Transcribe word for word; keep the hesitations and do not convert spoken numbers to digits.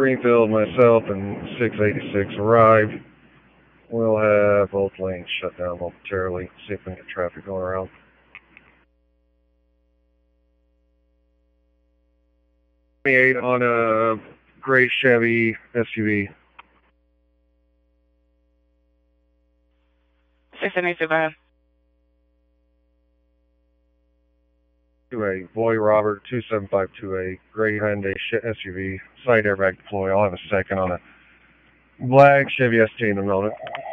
Greenfield, myself, and six eighty-six arrived. We'll have both lanes shut down momentarily, see if we can get traffic going around. twenty-eight on a gray Chevy S U V. six seventy-two, go ahead. two A, Boy Robert, two seven five two A, gray Hyundai S U V, side airbag deploy. I'll have a second on a black Chevy S T in the moment.